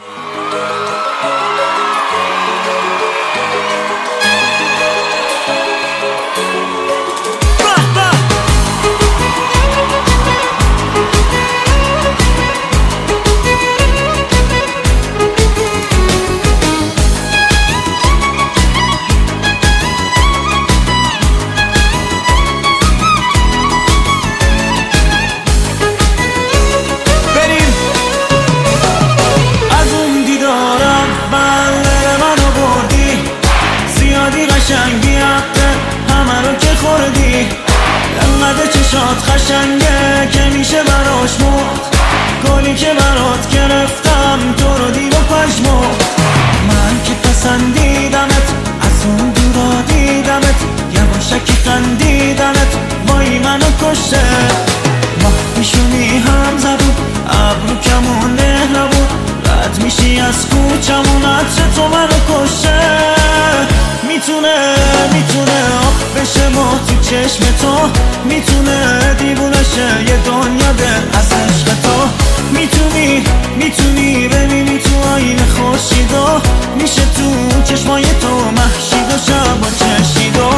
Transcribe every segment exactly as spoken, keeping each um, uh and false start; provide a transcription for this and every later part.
قشنگی حقه همه رو که خوردی، انقدر چشات خشنگه که میشه براش مرد. گلی که برات گرفتم تو رو دید و پشمرد. من که پسندیدمت از اون دورا دیدمت، یواشکی خندیدمت وای منو کشته. ماه پیشونی هم زبون ابرو کمون نهره بود، رد میشی از کوچمون عطر تو منو کشته. میتونه میتونه آب بشه ما تو چشم تو، میتونه دیوونه شه یه دنیا دل از عشق تو. میتونی میتونی ببینی تو آینه خورشید و میشه تو چشمای تو محشید و شب و چشید و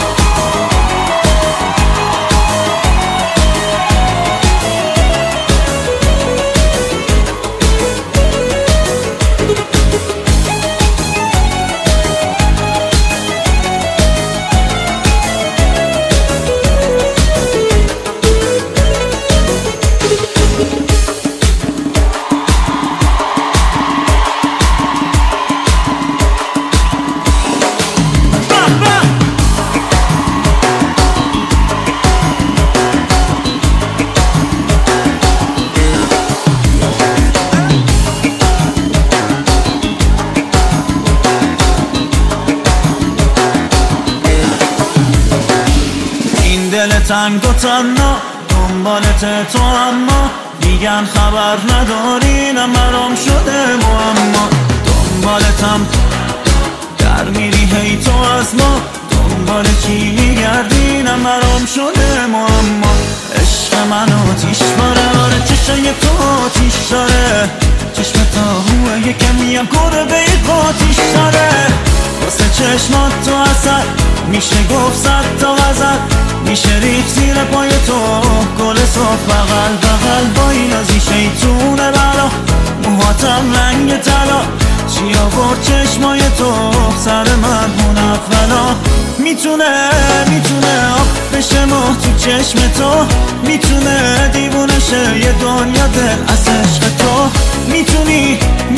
دل تنگ و تنها دنبالت تو، اما میگن خبر نداری نمرام شده معما. دنبالتم در میری هی تو از ما، دنبال چی میگردی نمرام شده معما. عشق من آتیش باره، آره چشای تو آتیش داره، چشم تا هوه یکمی هم گربه قاتیش داره. واسه چشمات تو اثر میشه گفت صد تا غزل، میشه ریخت زیر پای تو گل صاف بغل بغل. با این ازی شیطونه بلا موهاتم رنگ طلا، چی آورد چشمای تو سر من منولا. میتونه میتونه آب بشه ماه تو چشم تو، میتونه دیوونه شه یه دنیا دل از عشق تو. میتونی